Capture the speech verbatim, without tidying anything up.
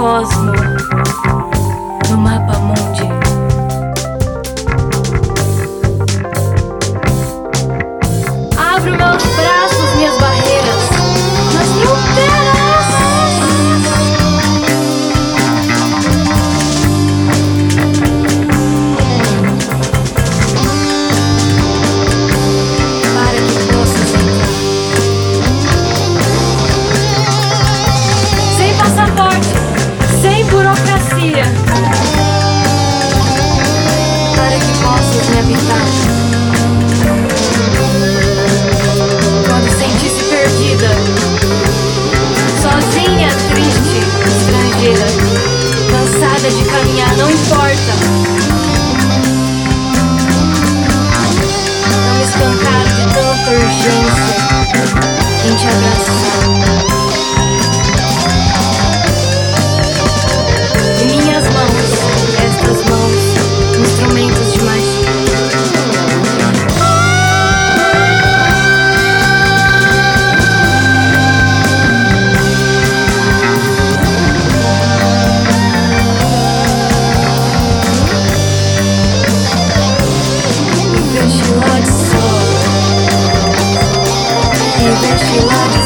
cosmo no mapa mundi. Abro meus braços, minhas barreiras nas fronteiras. Para que possas entrar. Sem passaporte, sem burocracia. Para que possas me habitar. Quando sentisse perdida, sozinha, triste, estrangeira, cansada de caminhar, não importa. Não me escancar de tanta urgência em te abraçar. Em minhas mãos, estas mãos, instrumentos de magia. She likes so. Even she likes